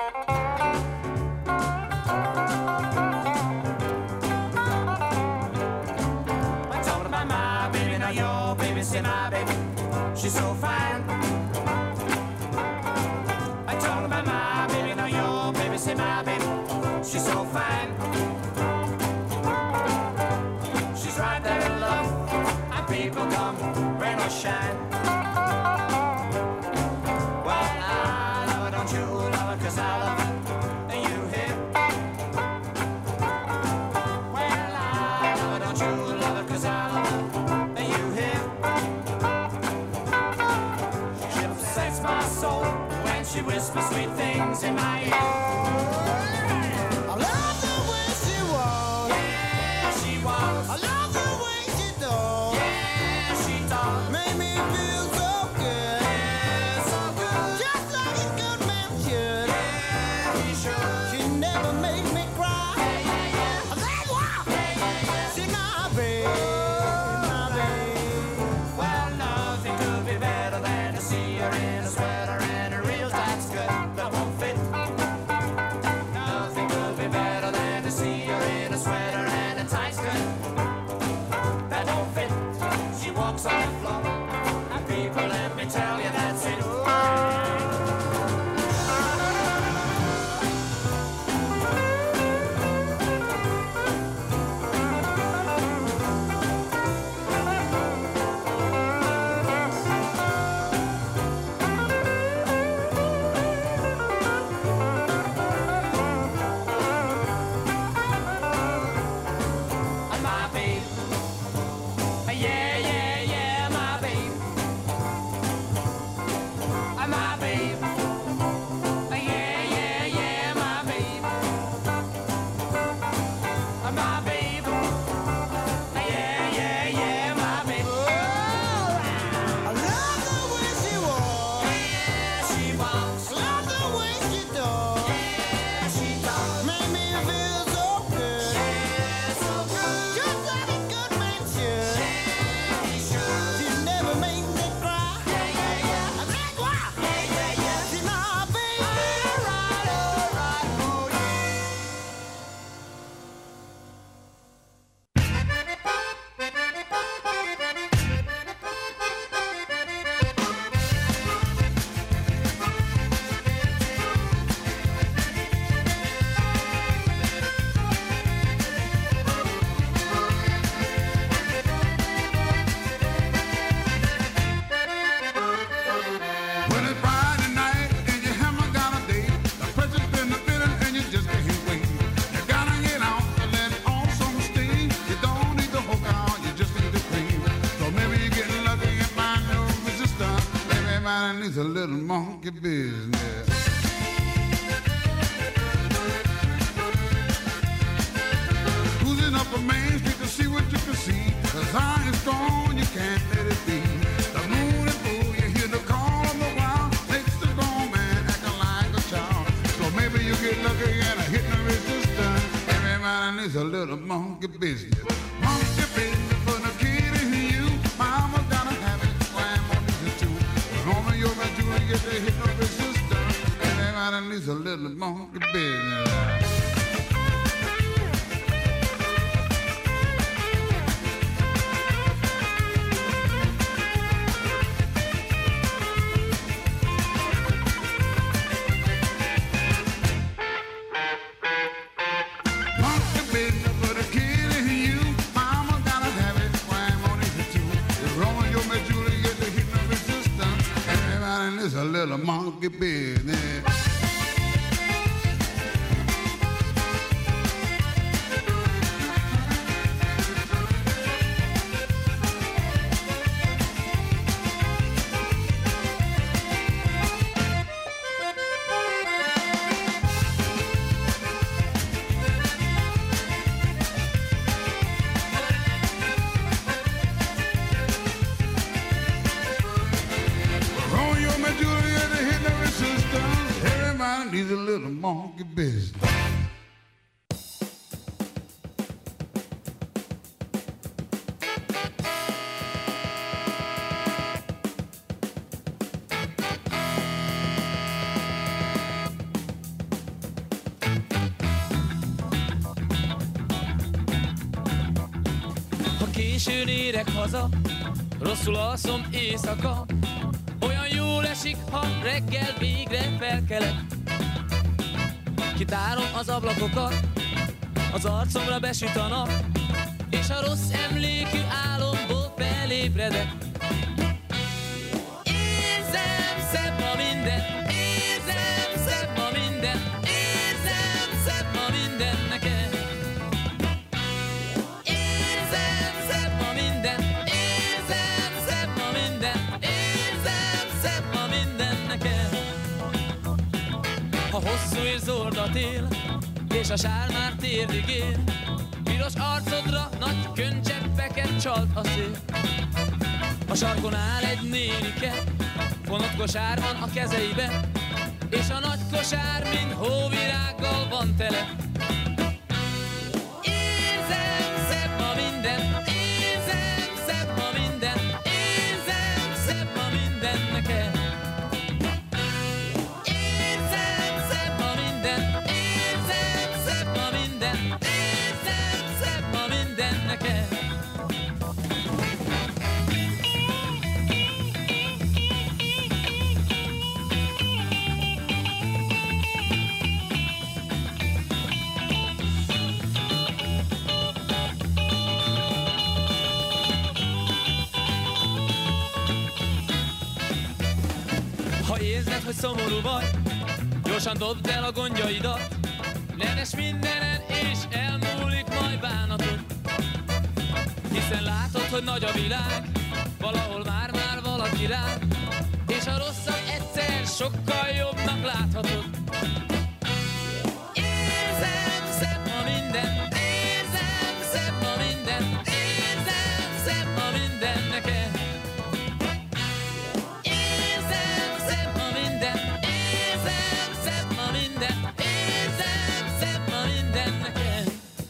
I told her about my baby, now your baby, say my baby, she's so fine. I told her about my baby, now your baby, say my baby, she's so fine. She's right there in love, and people come, rain or shine. Well, I love her, don't you love her, 'cause I love her, and you here. Well, I love her, don't you love her, 'cause I love her, and you here. She upsets my soul when she whispers sweet things in my ear. I love the way she walks. Yeah, she walks. I love the way she talks. Yeah, she talks. Make me feel so good. Yeah, so good. Just like a good man should. Yeah, he should. She never makes me cry. Yeah, yeah, yeah. I said, wow. Yeah, yeah, yeah. She's my babe, my babe. Well, nothing could be better than to see her in a sweater and a real tight skirt that won't fit. Nothing could be better than to see her in a sweater and a tight skirt that don't fit. She walks on the floor, and people, let me tell you, that's it. And my babe, yeah, yeah, yeah, my babe. And my babe, yeah, yeah, yeah, my babe. And my babe, yeah, yeah, yeah, my babe. I love the way she walks. Yeah, she walks. I love the way she talks. Yeah, she talks. Make me feel so good. Yeah, so good. Just like a good man should. Yeah, he should. She never makes me cry. Yeah, yeah, yeah. I said, wow. Yeah, yeah, yeah. She's my babe. Alright, oh yeah. When it's Friday night and you haven't got a date, the pressure's been a feeling and you just can't wait. You gotta get out and let off some steam. You don't need to hook out, you just need to clean. So maybe you get lucky and find no resistance. Everybody needs a little monkey business. Cruising up a main street to see what you can see. The sign is strong, you can't let it be. The moon is full, you hear the call of the wild. Makes the grown man acting like a child. So maybe you get lucky and hit the resistance. Everybody needs a little monkey business. Monkey business for the kid in you. Mama gotta have it, grandma needs it too. Romeo, you're a Juliet, they hit the resistance. Everybody needs a little monkey business. Monkey business for the kid in you. Mama gotta have it, grandma needs it too. The Romeo and Juliet, they hit the resistance. Everybody needs a little monkey business. Romeo and Juliet, they hit the resistance. Everybody needs a little monkey business. későn érek haza, rosszul alszom éjszaka. Olyan jól esik, ha reggel végre felkelek. Kitárom az ablakokat, az arcomra besüt a nap, és a rossz emlékű álomból felébredek. Érzem, szebb ma minden, érzem, szebb ma minden, érzem, szebb ma minden nekem. Érzem, szebb ma minden, érzem, szebb ma minden, érzem, szebb ma minden nekem. Ha hosszú és zord a tél, és a sár már térdig ér, piros arcodra nagy könycseppeket csalt a szél. A sarkon áll egy nénike, fonott kosár van a kezeibe, és a nagy kosár mind hóvirággal van tele. Érzem, szebb ma minden, érzem, szebb ma minden, érzem, szebb ma minden nekem. Érzem, szebb ma minden, érzem, szebb ma minden, érzem, szebb ma minden nekem. Ha érzed, hogy szomorú vagy, gyorsan dobd el a gondjaidat, neves mindenen és elmúlik majd bánatod. Hiszen látod, hogy nagy a világ, valahol már valaki rád, és a rosszat egyszer sokkal jobbnak láthatod. Érzem, szebb ma minden, érzem, szebb ma minden, érzem, szebb ma minden nekem. Érzem, szebb ma minden, érzem, szebb ma minden, érzem, szebb ma minden nekem.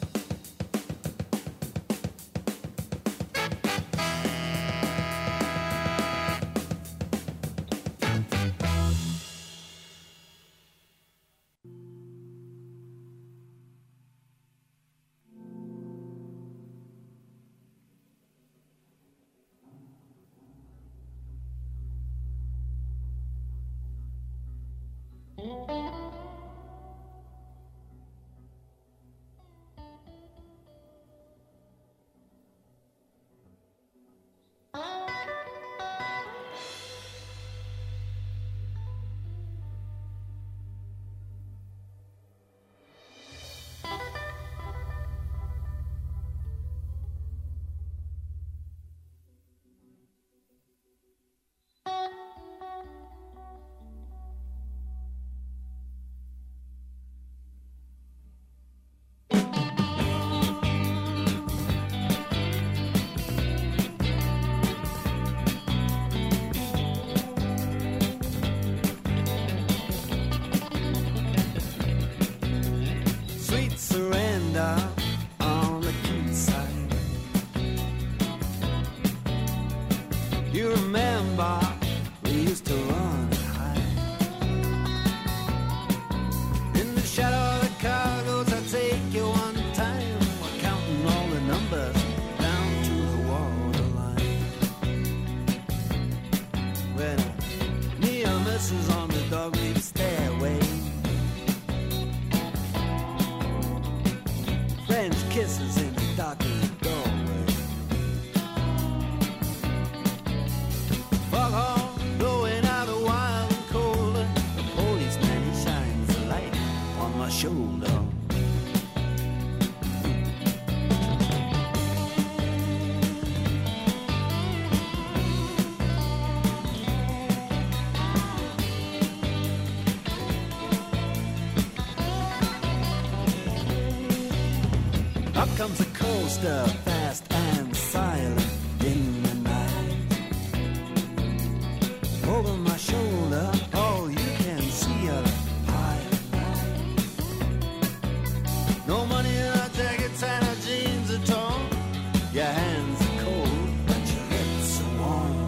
Sweet surrender on the quayside. You remember we used to run and hide in the shadow of the cargoes. I take you one time. We're counting all the numbers down to the waterline. When me and Mrs. on the dog leave stairway, French kisses in the darkened doorway. Fog horn blowing out a wild and cold. The policeman, he shines a light on my shoulder. Up comes a coaster, fast and silent in the night. Over my shoulder, all you can see are high. No money in our jackets and our jeans are torn. Your hands are cold, but your lips are warm.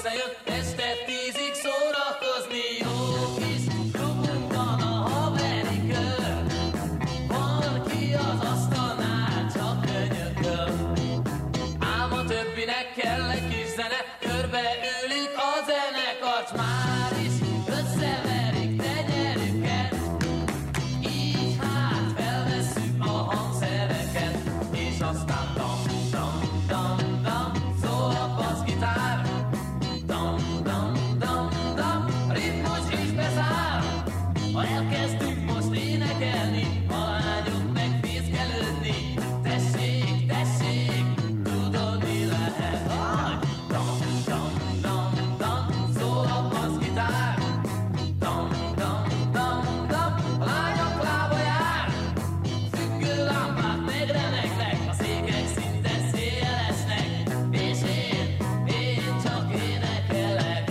összejött este 10-ig szórakozni. Jó kis klubunk van a haveri kör, valaki az asztalnál csak könyököl. Ám a többinek kell egy kis zene, körbeülik a zenekart, már is összeverik tenyerüket. Így hát felvesszük a hangszereket, és aztán dam, dam, dam, dam, szól a basszgitár. Dam, dam, dam, dam, ritmus is beszáll. Ha elkezdünk most énekelni, a lányok meg fészkelődni. Tessék, tessék, tudod mi lehet. Dam, dam, dam, dam, szól a basszgitár. Dam, dam, dam, dam, a lányok lába jár. Függő lámpák megremegnek, a székek szinte szélesnek, és én csak énekelek.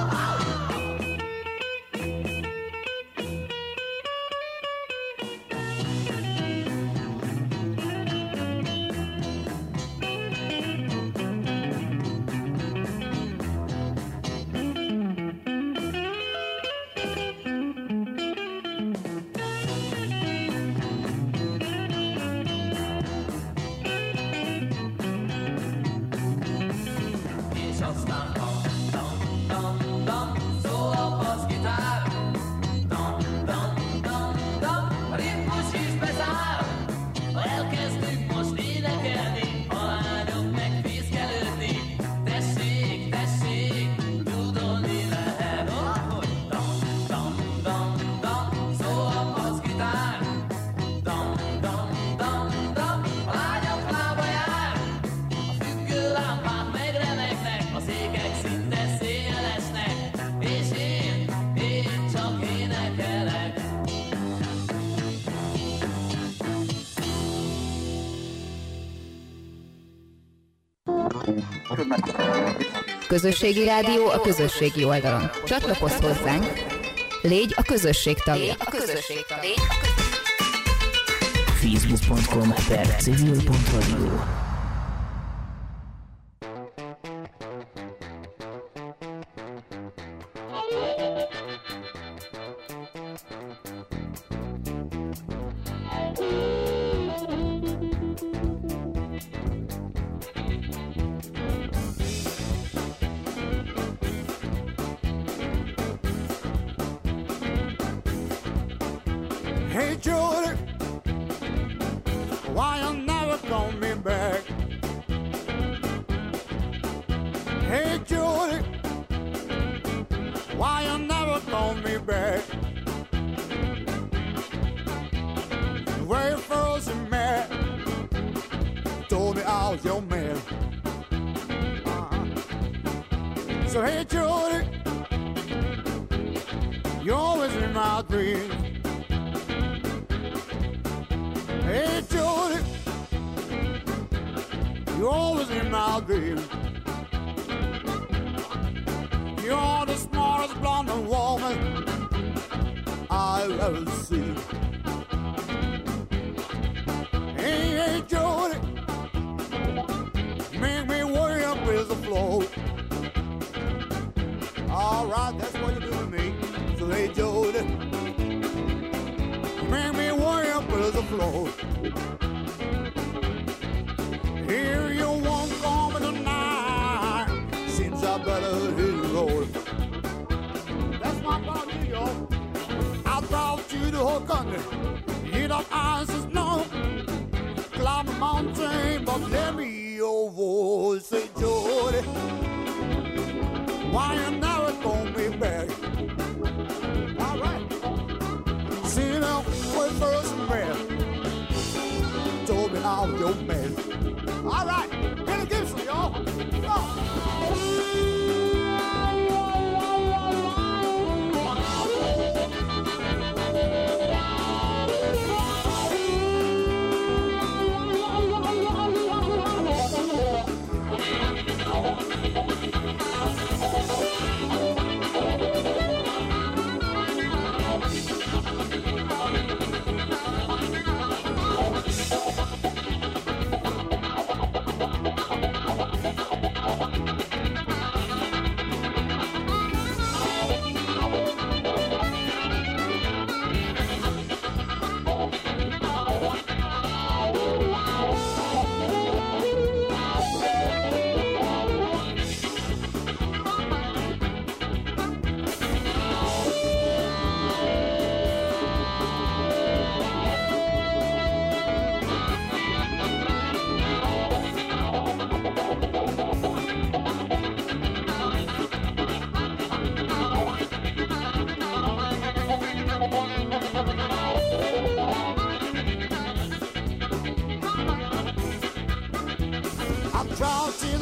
És aztán dam, dam, dam, dam, szól a basszgitár. Dam, dam, dam, dam, a ritmus is beszáll. Ha elkezdünk most énekelni, a lányok meg fészkelődni. Tessék, tessék, tudod mi lehet. Hogy dam, dam, dam, dam, szól a basszgitár. Dam, dam, dam, dam, a lányok lába jár. A függő lámpák megremegnek, a székek szinte szélesnek, és én csak énekelek. Közösségi rádió a közösségi oldalon. Csatlakozz hozzánk, légy a közösség tagja. Facebook.com/civil.radio. Hey Judy, why you never call me back? Hey Judy, why you never call me back? The very first you met, told me I was your man. So hey Judy, you're always in my dreams. Hey Judy, you're always in my dreams. You're the smartest blonde woman I've ever seen. Hey Judy, make me way up with the flow. All right, that's what you do to me. So hey Judy, make me way up with the flow. Here you won't call me tonight, seems I better hit the road. That's my part of New York. I brought you the whole country, hit up ice and snow, climb a mountain, but let me hear your voice. Say Jody, why you never call me back? All right. See now, when first met, told me I was your man. All right, Billy Gibson, y'all.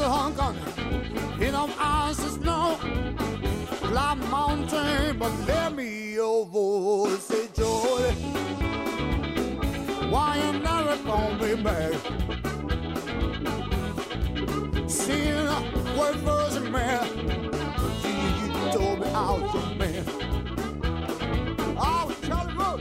whole country. In them eyes is no black mountain, but let me your voice say, Joy, why you never call me back? Seeing what first man, you told me I was your man. Oh, Charlie Road.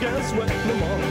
Guess what? No more.